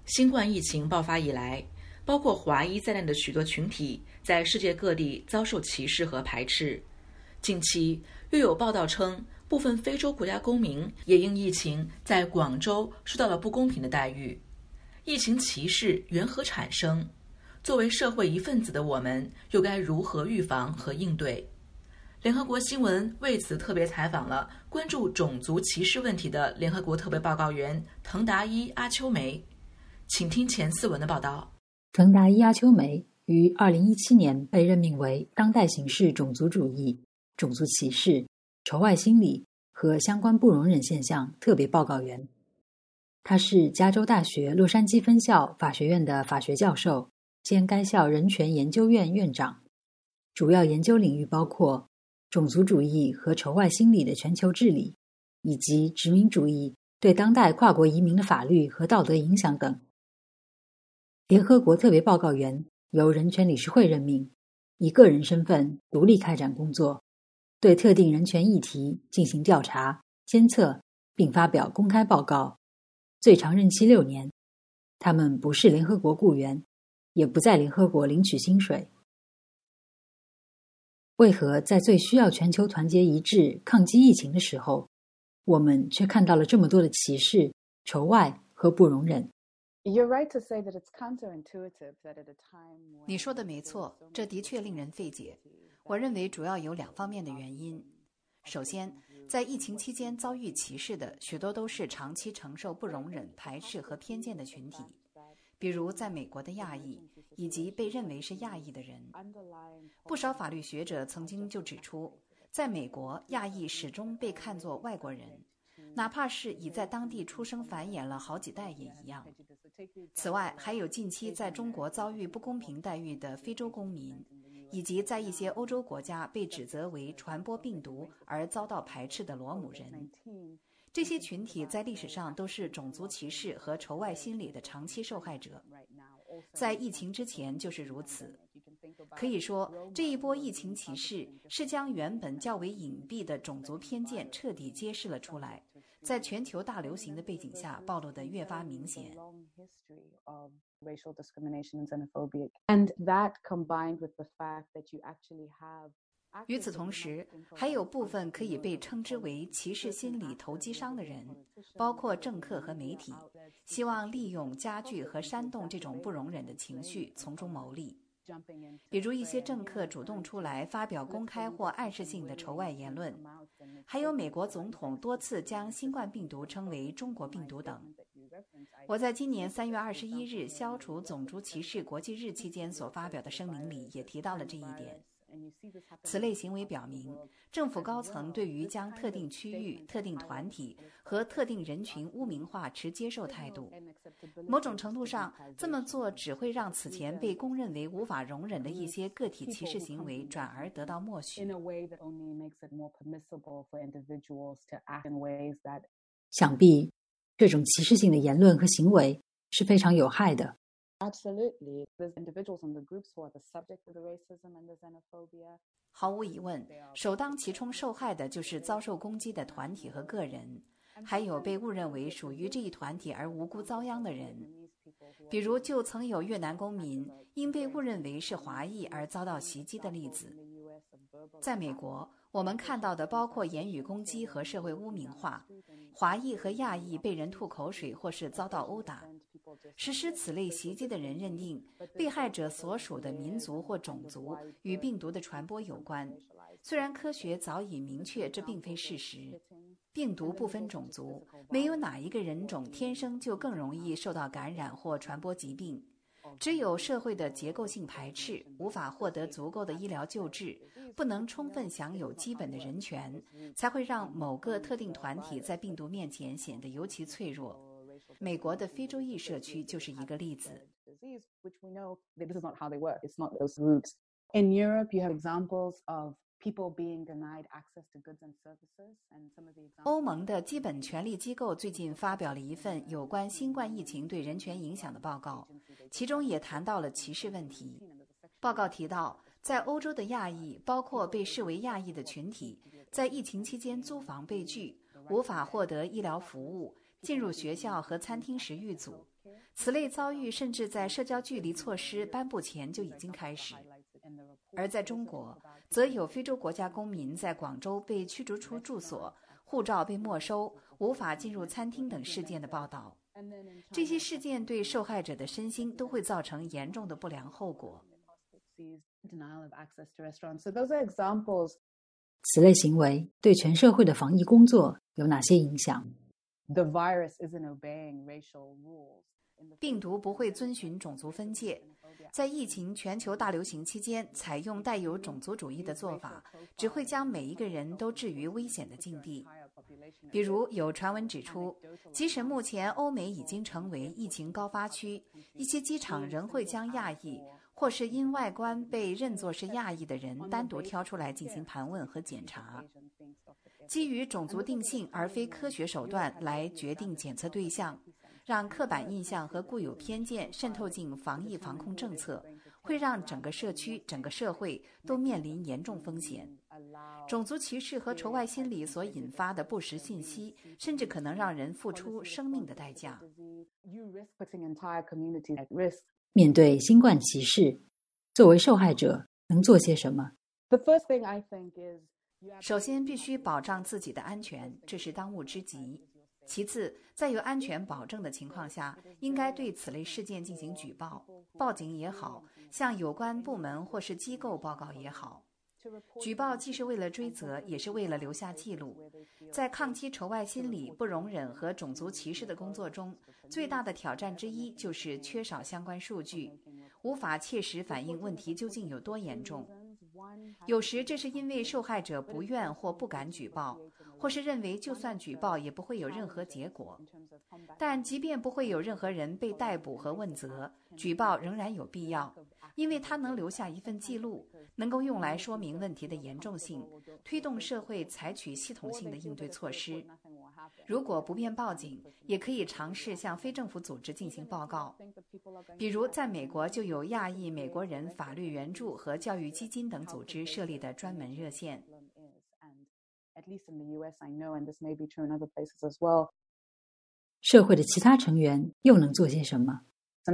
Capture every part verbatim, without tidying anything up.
新冠疫情爆发以来，包括华裔在内的许多群体在世界各地遭受歧视和排斥。近期又有报道称，部分非洲国家公民也因疫情在广州受到了不公平的待遇。疫情歧视缘何产生？作为社会一份子的我们，又该如何预防和应对？联合国新闻为此特别采访了关注种族歧视问题的联合国特别报告员滕达伊·阿秋梅。请听前四文的报道。 滕达伊·阿秋梅于二零一七年被任命为当代形势种族主义、种族歧视、仇外心理和相关不容忍现象特别报告员。他是加州大学洛杉矶分校法学院的法学教授，兼该校人权研究院院长。主要研究领域包括种族主义和仇外心理的全球治理，以及殖民主义对当代跨国移民的法律和道德影响等。联合国特别报告员由人权理事会任命，以个人身份独立开展工作，对特定人权议题进行调查、监测，并发表公开报告，最长任期六年。他们不是联合国雇员，也不在联合国领取薪水。为何在最需要全球团结一致抗击疫情的时候，我们却看到了这么多的歧视、仇外和不容忍？ 你说的没错，这的确令人费解。我认为主要有两方面的原因。首先，在疫情期间遭遇歧视的许多都是长期承受不容忍、排斥和偏见的群体，比如在美国的亚裔以及被认为是亚裔的人。不少法律学者曾经就指出，在美国，亚裔始终被看作外国人，哪怕是已在当地出生繁衍了好几代也一样。此外，还有近期在中国遭遇不公平待遇的非洲公民，以及在一些欧洲国家被指责为传播病毒而遭到排斥的罗姆人。这些群体在历史上都是种族歧视和仇外心理的长期受害者，在疫情之前就是如此。可以说，这一波疫情歧视是将原本较为隐蔽的种族偏见彻底揭示了出来，在全球大流行的背景下暴露得越发明显。与此同时，还有部分可以被称之为歧视心理投机商的人，包括政客和媒体，希望利用加剧和煽动这种不容忍的情绪，从中牟利。比如一些政客主动出来发表公开或暗示性的仇外言论，还有美国总统多次将新冠病毒称为中国病毒等。我在今年三月二十一日消除种族歧视国际日期间所发表的声明里也提到了这一点。此类行为表明，政府高层对于将特定区域、特定团体和特定人群污名化持接受态度。某种程度上，这么做只会让此前被公认为无法容忍的一些个体歧视行为转而得到默许。 想必这种歧视性的言论和行为是非常有害的。 毫无疑问，首当其冲受害的就是遭受攻击的团体和个人，还有被误认为属于这一团体而无辜遭殃的人。比如，就曾有越南公民因被误认为是华裔而遭到袭击的例子。在美国，我们看到的包括言语攻击和社会污名化，华裔和亚裔被人吐口水或是遭到殴打。实施此类袭击的人认定被害者所属的民族或种族与病毒的传播有关，虽然科学早已明确这并非事实。病毒不分种族，没有哪一个人种天生就更容易受到感染或传播疾病。只有社会的结构性排斥，无法获得足够的医疗救治，不能充分享有基本的人权，才会让某个特定团体在病毒面前显得尤其脆弱。美国的非洲裔社区就是一个例子。欧盟的基本权利机构最近发表了一份有关新冠疫情对人权影响的报告，其中也谈到了歧视问题。报告提到，在欧洲的亚裔，包括被视为亚裔的群体，在疫情期间租房被拒，无法获得医疗服务，进入学校和餐厅时遇阻。 此类遭遇甚至在社交距离措施颁布前就已经开始。而在中国，则有非洲国家公民在广州被驱逐出住所，护照被没收，无法进入餐厅等事件的报道。这些事件对受害者的身心都会造成严重的不良后果。 此类行为对全社会的防疫工作有哪些影响？ 病毒不会遵循种族分界，在疫情全球大流行期间，采用带有种族主义的做法，只会将每一个人都置于危险的境地。比如有传闻指出，即使目前欧美已经成为疫情高发区，一些机场仍会将亚裔或是因外观被认作是亚裔的人单独挑出来进行盘问和检查，基于种族定性而非科学手段来决定检测对象，让刻板印象和固有偏见渗透进防疫防控政策，会让整个社区、整个社会都面临严重风险。种族歧视和仇外心理所引发的不实信息，甚至可能让人付出生命的代价。 面对新冠歧视，作为受害者能做些什么？ 首先，必须保障自己的安全，这是当务之急。其次，在有安全保证的情况下，应该对此类事件进行举报，报警也好，向有关部门或是机构报告也好。举报既是为了追责，也是为了留下记录。在抗击仇外心理、不容忍和种族歧视的工作中，最大的挑战之一就是缺少相关数据，无法切实反映问题究竟有多严重。有时这是因为受害者不愿或不敢举报，或是认为就算举报也不会有任何结果。但即便不会有任何人被逮捕和问责，举报仍然有必要，因为它能留下一份记录，能够用来说明问题的严重性，推动社会采取系统性的应对措施。如果不便报警，也可以尝试向非政府组织进行报告。比如在美国就有亚裔美国人法律援助和教育基金等组织设立的专门热线。 社会的其他成员又能做些什么？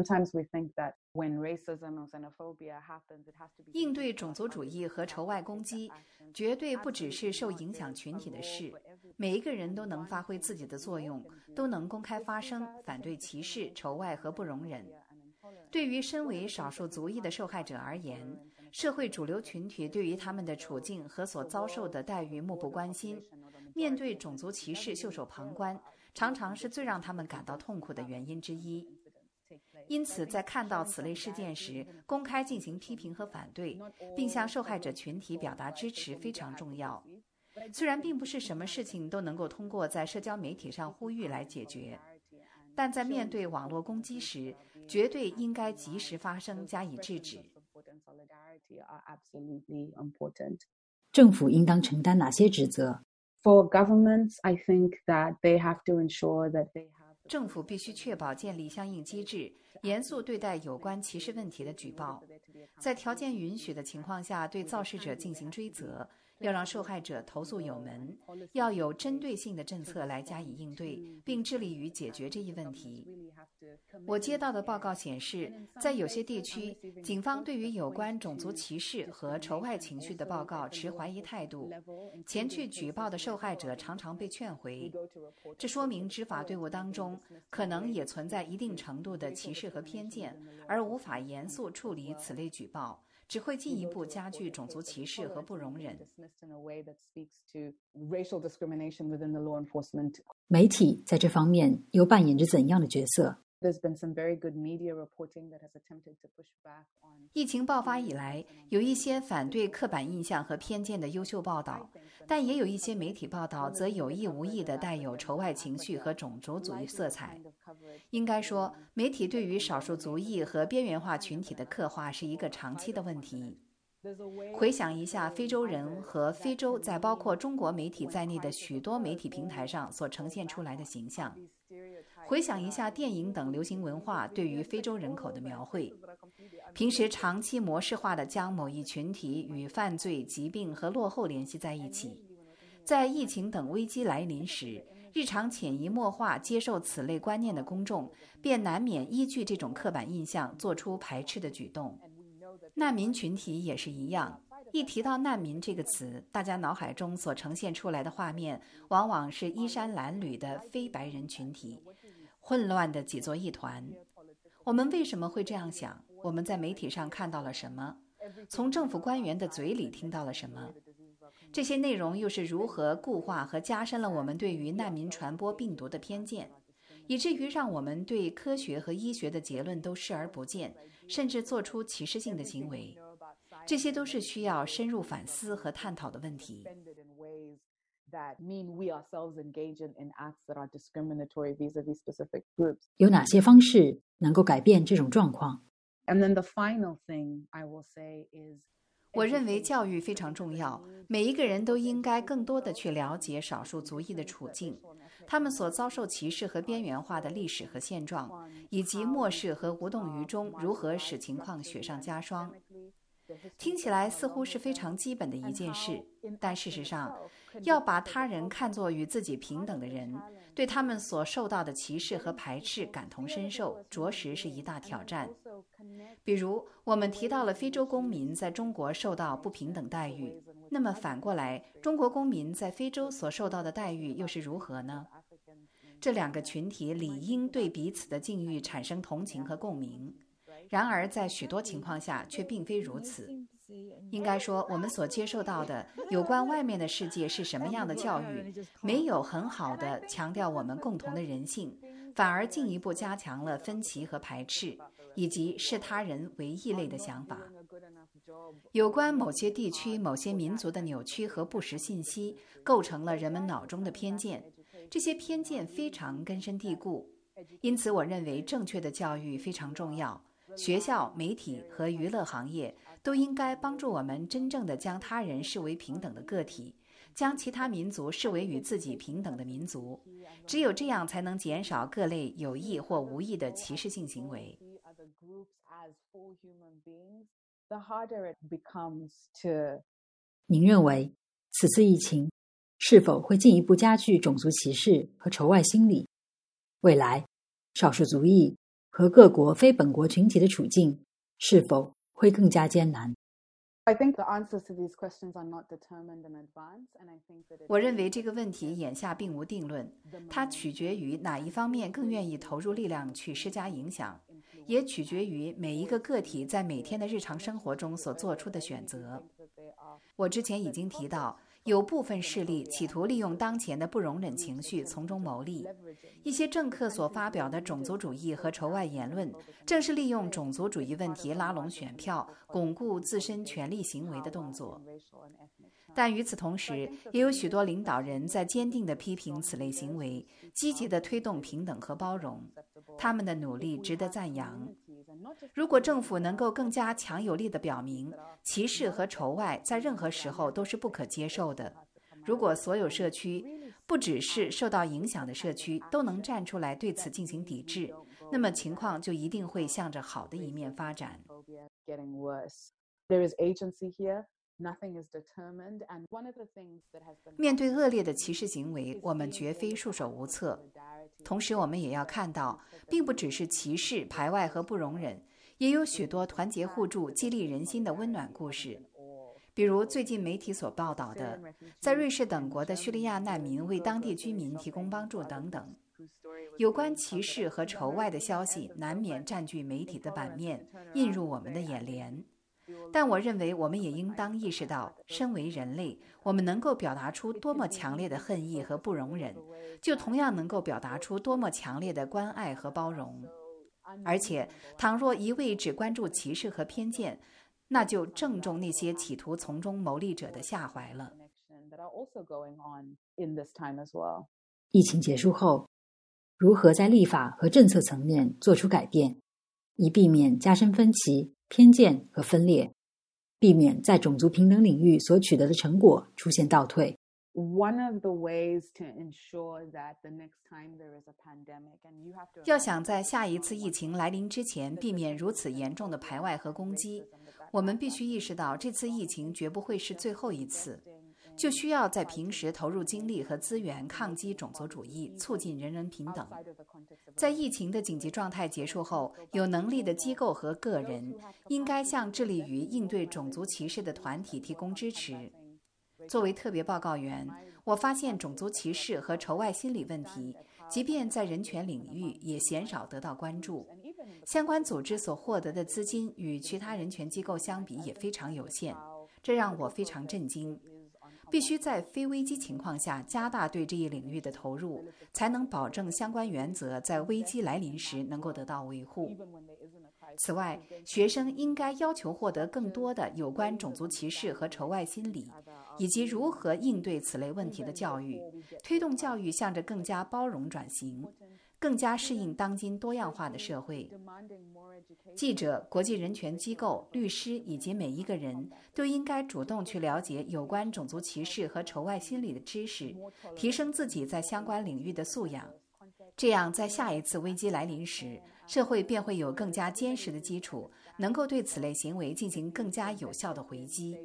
应对种族主义和仇外攻击，绝对不只是受影响群体的事，每一个人都能发挥自己的作用，都能公开发声，反对歧视、仇外和不容忍。对于身为少数族裔的受害者而言，社会主流群体对于他们的处境和所遭受的待遇漠不关心，面对种族歧视袖手旁观，常常是最让他们感到痛苦的原因之一。因此，在看到此类事件时，公开进行批评和反对，并向受害者群体表达支持非常重要。虽然并不是什么事情都能够通过在社交媒体上呼吁来解决，但在面对网络攻击时，绝对应该及时发声，加以制止。 政府应当承担哪些职责？ For governments, I think that they have to ensure that they have 政府必须确保建立相应机制，严肃对待有关歧视问题的举报，在条件允许的情况下对造事者进行追责，要让受害者投诉有门，要有针对性的政策来加以应对，并致力于解决这一问题。我接到的报告显示，在有些地区，警方对于有关种族歧视和仇外情绪的报告持怀疑态度，前去举报的受害者常常被劝回。这说明执法队伍当中可能也存在一定程度的歧视和偏见，而无法严肃处理此类举报，只会进一步加剧种族歧视和不容忍。 媒体在这方面又扮演着怎样的角色？ 疫情爆发以来，有一些反对刻板印象和偏见的优秀报道，但也有一些媒体报道则有意无意地带有仇外情绪和种族主义色彩。应该说，媒体对于少数族裔和边缘化群体的刻画是一个长期的问题。回想一下非洲人和非洲在包括中国媒体在内的许多媒体平台上所呈现出来的形象，回想一下电影等流行文化对于非洲人口的描绘，平时长期模式化地将某一群体与犯罪、疾病和落后联系在一起。在疫情等危机来临时， 日常潜移默化接受此类观念的公众，便难免依据这种刻板印象做出排斥的举动。难民群体也是一样，一提到难民这个词，大家脑海中所呈现出来的画面往往是衣衫褴褛的非白人群体，混乱地挤作一团。我们为什么会这样想？我们在媒体上看到了什么？从政府官员的嘴里听到了什么？这些内容又是如何固化和加深了我们对于难民传播病毒的偏见，以至于让我们对科学和医学的结论都视而不见，甚至做出歧视性的行为？这些都是需要深入反思和探讨的问题。 有哪些方式能够改变这种状况？ And then the final thing I will say is, 我认为教育非常重要，每一个人都应该更多地去了解少数族裔的处境，他们所遭受歧视和边缘化的历史和现状，以及漠视和无动于衷如何使情况雪上加霜。听起来似乎是非常基本的一件事，但事实上，要把他人看作与自己平等的人，对他们所受到的歧视和排斥感同身受，着实是一大挑战。比如，我们提到了非洲公民在中国受到不平等待遇，那么反过来，中国公民在非洲所受到的待遇又是如何呢？这两个群体理应对彼此的境遇产生同情和共鸣。然而在许多情况下却并非如此。应该说，我们所接受到的有关外面的世界是什么样的教育，没有很好的强调我们共同的人性，反而进一步加强了分歧和排斥，以及视他人为异类的想法。有关某些地区、某些民族的扭曲和不实信息，构成了人们脑中的偏见，这些偏见非常根深蒂固。因此，我认为正确的教育非常重要。学校、媒体和娱乐行业都应该帮助我们真正地将他人视为平等的个体，将其他民族视为与自己平等的民族。只有这样才能减少各类有意或无意的歧视性行为。 您认为此次疫情是否会进一步加剧种族歧视和仇外心理？未来少数族裔和各国非本国群体的处境是否会更加艰难？ 我认为这个问题眼下并无定论，它取决于哪一方面更愿意投入力量去施加影响，也取决于每一个个体在每天的日常生活中所做出的选择。我之前已经提到，有部分势力企图利用当前的不容忍情绪从中牟利。一些政客所发表的种族主义和仇外言论，正是利用种族主义问题拉拢选票、巩固自身权力行为的动作。但与此同时，也有许多领导人在坚定地批评此类行为，积极地推动平等和包容。他们的努力值得赞扬。如果政府能够更加强有力地表明，歧视和仇外在任何时候都是不可接受的，如果所有社区，不只是受到影响的社区，都能站出来对此进行抵制，那么情况就一定会向着好的一面发展。面对恶劣的歧视行为，我们绝非束手无策。同时，我们也要看到，并不只是歧视、排外和不容忍，也有许多团结互助、激励人心的温暖故事。比如最近媒体所报道的，在瑞士等国的叙利亚难民为当地居民提供帮助等等。有关歧视和仇外的消息难免占据媒体的版面，映入我们的眼帘。但我认为我们也应当意识到，身为人类，我们能够表达出多么强烈的恨意和不容忍，就同样能够表达出多么强烈的关爱和包容。而且，倘若一味只关注歧视和偏见，那就正中那些企图从中牟利者的下怀了。 疫情结束后，如何在立法和政策层面做出改变，以避免加深分歧、偏见和分裂，避免在种族平等领域所取得的成果出现倒退。 要想在下一次疫情来临之前避免如此严重的排外和攻击，我们必须意识到这次疫情绝不会是最后一次。 就需要在平时投入精力和资源抗击种族主义，促进人人平等。在疫情的紧急状态结束后，有能力的机构和个人应该向致力于应对种族歧视的团体提供支持。作为特别报告员，我发现种族歧视和仇外心理问题，即便在人权领域也鲜少得到关注。相关组织所获得的资金与其他人权机构相比也非常有限，这让我非常震惊。必须在非危机情况下加大对这一领域的投入，才能保证相关原则在危机来临时能够得到维护。此外，学生应该要求获得更多的有关种族歧视和仇外心理，以及如何应对此类问题的教育，推动教育向着更加包容转型，更加适应当今多样化的社会。记者、国际人权机构、律师以及每一个人都应该主动去了解有关种族歧视和仇外心理的知识，提升自己在相关领域的素养。这样，在下一次危机来临时，社会便会有更加坚实的基础，能够对此类行为进行更加有效的回击。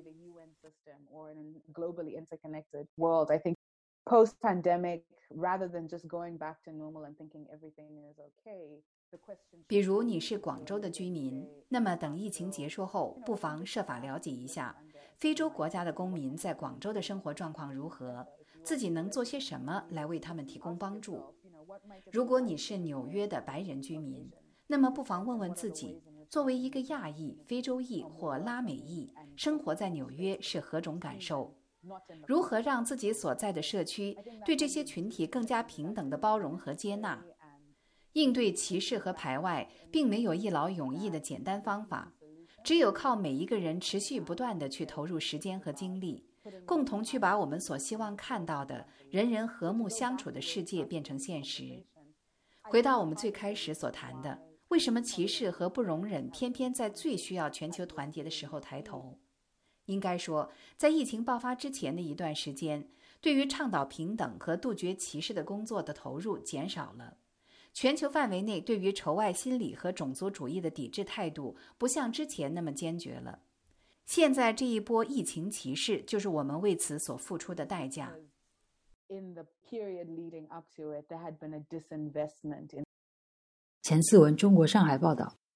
Post-pandemic, rather than just going back to normal and thinking everything is okay, the question. 比如你是广州的居民，那么等疫情结束后，不妨设法了解一下非洲国家的公民在广州的生活状况如何，自己能做些什么来为他们提供帮助。如果你是纽约的白人居民，那么不妨问问自己，作为一个亚裔、非洲裔或拉美裔，生活在纽约是何种感受？如何让自己所在的社区对这些群体更加平等的包容和接纳？应对歧视和排外并没有一劳永逸的简单方法，只有靠每一个人持续不断地去投入时间和精力，共同去把我们所希望看到的人人和睦相处的世界变成现实。回到我们最开始所谈的，为什么歧视和不容忍偏偏在最需要全球团结的时候抬头？应该说，在疫情爆发之前的一段时间，对于倡导平等和杜绝歧视的工作的投入减少了。全球范围内对于仇外心理和种族主义的抵制态度不像之前那么坚决了。现在这一波疫情歧视就是我们为此所付出的代价。 In the period leading up to it, there had been a disinvestment in. 钱思文，中国上海报道。